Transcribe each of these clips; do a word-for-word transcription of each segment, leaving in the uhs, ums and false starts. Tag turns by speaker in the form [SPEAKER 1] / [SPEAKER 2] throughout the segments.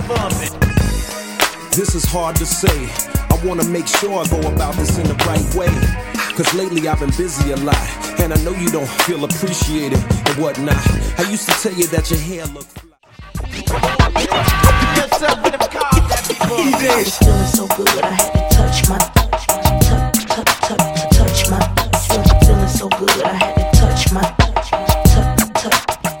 [SPEAKER 1] This is hard to say. I wanna make sure I go about this in the right way. Cause lately I've been busy a lot, and I know you don't feel appreciated and whatnot. I used to tell you that your hair looked fly.
[SPEAKER 2] I was feeling so good, I had to touch my touch, touch, touch, touch, touch my feeling, feeling so good, I had to touch my touch, touch, touch.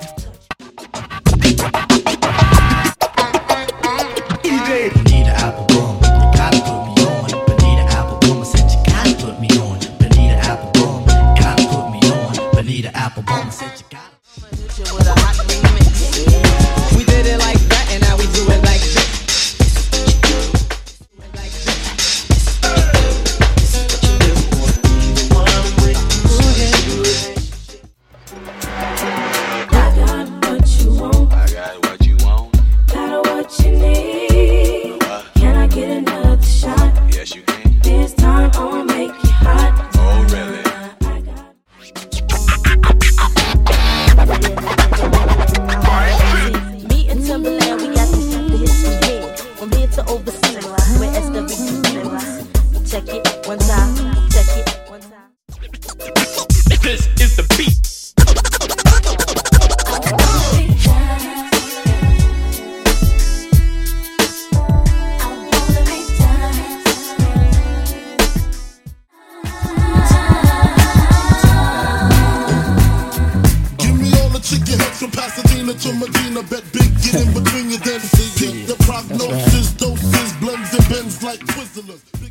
[SPEAKER 3] Bonita Applebum, you gotta put me on. Bonita Applebum, I said you gotta put me on. Bonita Applebum, gotta put me on. Bonita Applebum, I said you gotta.
[SPEAKER 4] With a hot remix. We did it like that, and now we do it like this.
[SPEAKER 5] This is the beat.
[SPEAKER 6] Give me all the chicken heads from Pasadena to Medina. Bet big, get in between your then see. Your prognosis, doses, blends and bends like Twizzlers.